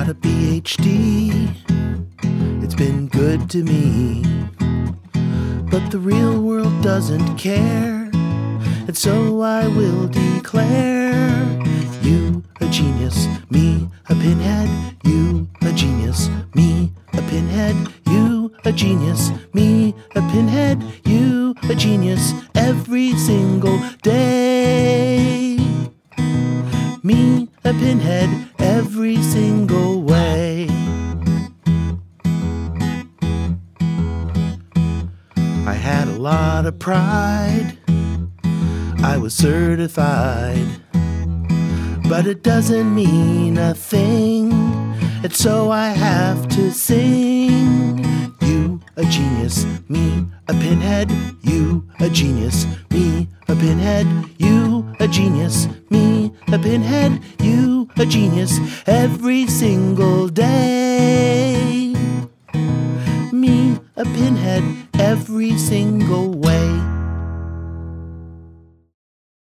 a PhD. It's been good to me. But the real world doesn't care, and so I will declare, you a genius, me a pinhead. You a genius, me a pinhead. You a genius, me a pinhead. You a genius every single day. Me a pinhead every single way. I had a lot of pride, I was certified, but it doesn't mean a thing, and so I have to sing. You a genius, me a pinhead. You a genius, me a pinhead. You a genius, me a pinhead. You a genius every single day. Me a pinhead every single way.